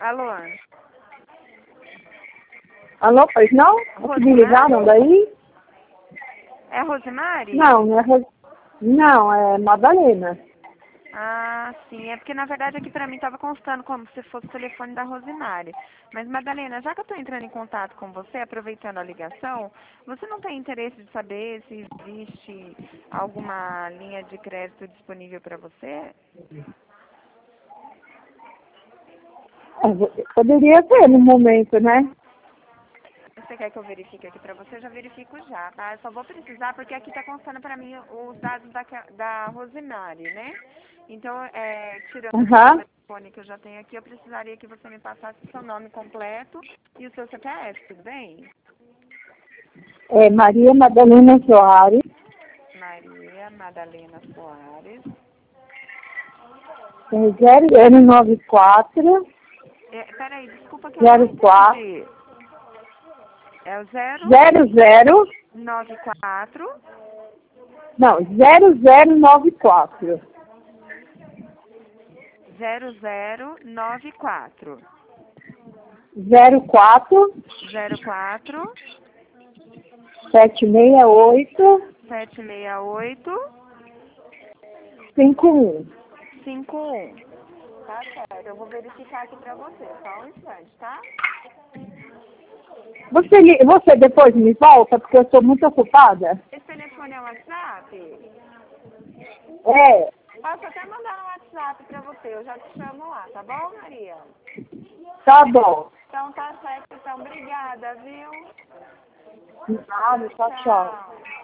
Alô? Alô, pois não? Me ligaram daí? É Rosemary? Não, não, é Madalena. Ah, sim. É porque, na verdade, aqui pra mim tava constando como se fosse o telefone da Rosemary. Mas, Madalena, já que eu tô entrando em contato com você, aproveitando a ligação, você não tem interesse de saber se existe alguma linha de crédito disponível para você? Poderia ser no momento, né? Você quer que eu verifique aqui pra você? Eu já verifico já, tá? Eu só vou precisar porque aqui tá constando pra mim os dados da Rosemary, né? Então, tirando Aham. o telefone que eu já tenho aqui, eu precisaria que você me passasse o seu nome completo e o seu CPF, tudo bem? É Maria Madalena Soares, Maria Madalena Soares. 0094 Peraí, desculpa que eu não 04 entendi. É o 00 094 não, 0094 0094 04 04 768 768 51. 51. Tá certo, eu vou verificar aqui pra você, só um instante, tá? Você depois me volta, porque eu estou muito ocupada? Esse telefone é o WhatsApp? É, Posso até mandar no WhatsApp pra você, eu já te chamo lá, tá bom, Maria? tá bom. Então tá certo, então obrigada, viu? Nada, tchau, tchau. Tchau.